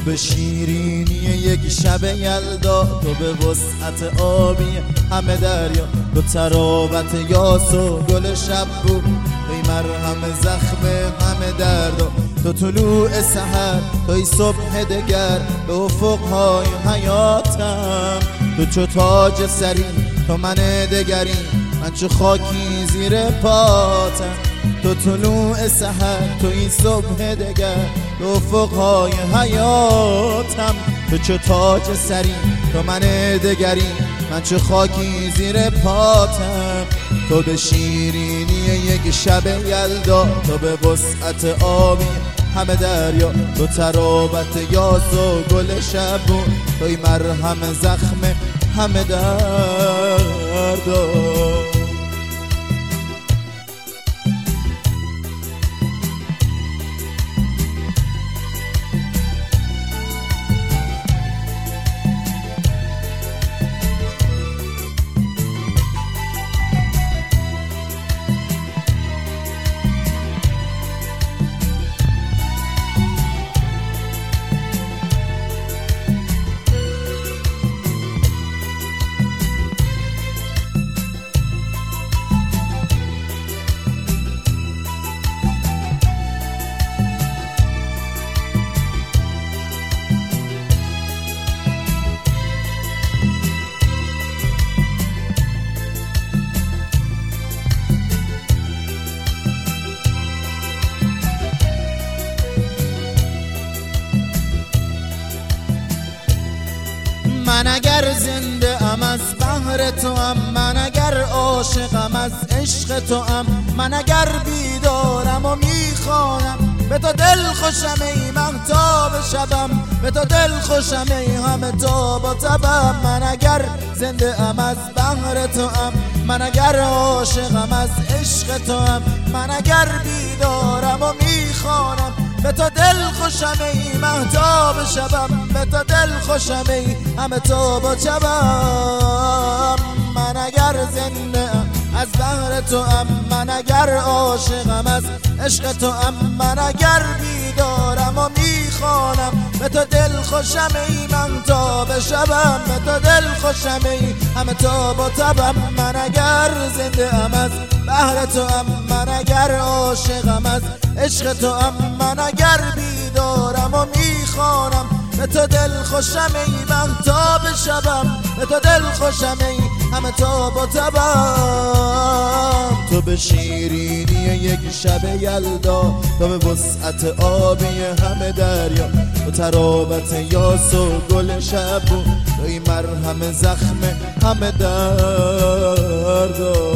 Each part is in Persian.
به شیرینی یک شب یلدا، تو به وسعت آبی همه دریا، تو تراوت یاس و گل شب بود، ای مرهم زخم همه دردا، تو طلوع سحر، توی صبح دگر به افقهای حیاتم، تو چو تاج سری، تو من دگری، من چو خاکی زیر پاتم، تو طلوع سحر، تو این صبح دگر به افقهای حیاتم، تو چو تاج سری، تو من دگری، من چو خاکی زیر پاتم، تو به شیرینی یک شب یلدا، تو به وسعت آبی همه دریا، تو تراوت یاس و گل شبون، توی مرهم زخم همه دردا. من اگر زنده ام از بحر تو ام، من اگر عاشقم از عشق تو ام، من اگر بیدارم و میخوانم به تو دل خوشم ای مهتاب شبم، به تو دل خوشم ای همه تاب و تبم، من اگر زنده ام از بحر تو ام، من اگر عاشقم از عشق تو ام، من اگر بیدارم و میخوانم به تو دل خوشم ای مهتاب شبم، به تو دل خوشم ای همه تاب و شبم، من اگر زنده ام از بحر تو ام، من اگر عاشقم از عشق تو ام، من اگر بیدارم و میخوانم به تو دل خوشم ای مهتاب شبم، به تو دل خوشم ای همه تاب و تبم، من اگر زنده ام از بحر تو ام، من اگر عاشقم از عشق تو ام، من اگر بیدارم و میخوانم به تو دل خوشم ای مهتاب شبم، به تو دل خوشم ای همه تاب و تبم، تو به شیرینی یک شب یلدا، تو به وسعت آبی همه دریا، تو تراوت یاس و گل شبون، توی مرهم زخم همه دردا.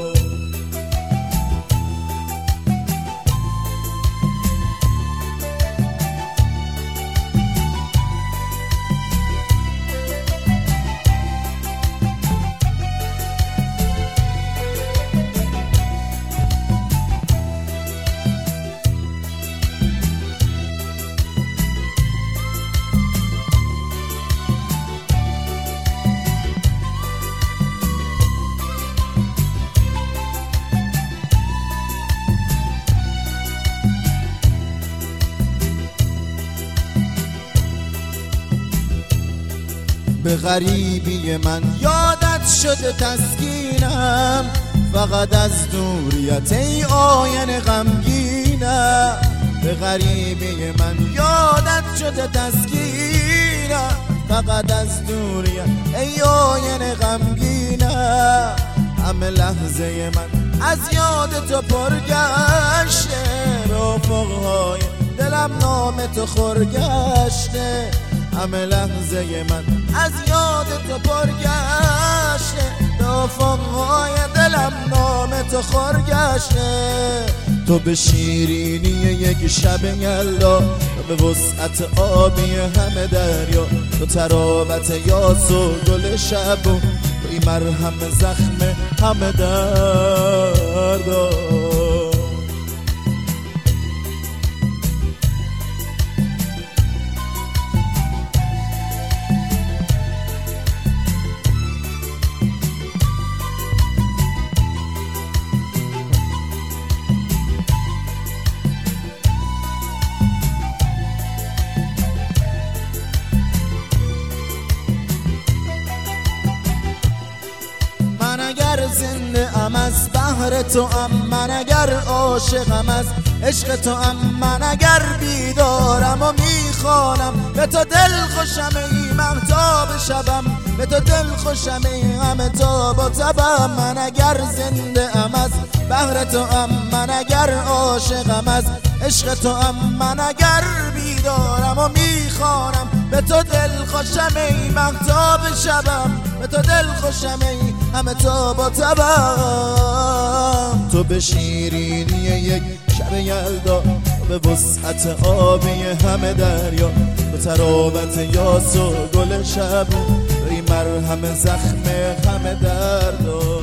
به غریبی من یادت شده تسکینم، فقط از دوریت ای آینه غمگینم، به غریبی من یادت شده تسکینم، فقط از دوریت ای آینه غمگینم، همه لحظه من از یاد تو پرگشته، به افقهای دلم نام تو خورگشته، همه لحظه من از یاد تو پرگشته، به افقهای دلم نام تو خورگشته، تو به شیرینی یک شب یلدا، تو به وسعت آبی همه دریا، تو تراوت یاس و گل شبون، توی مرهم زخم همه دردا. زنده ام از بحر تو ام، من اگر عاشقم از عشق تو ام، من اگر بیدارم و میخوانم به تو دل خوشم ای مهتاب شبم، به تو دل خوشم ای مهتاب و تبم. من اگر زنده ام از بحر تو ام، من اگر عاشقم از عشق تو ام، من اگر بیدارم و میخوانم به تو دل خوشم ای مهتاب شبم، به تو دل خوشم ای همه تا با تبم. تو به شیرینی یک شب یلدا، به وسعت آبی همه دریا، به تراوت یاس و گل شب، ای مرهم زخم همه دردا.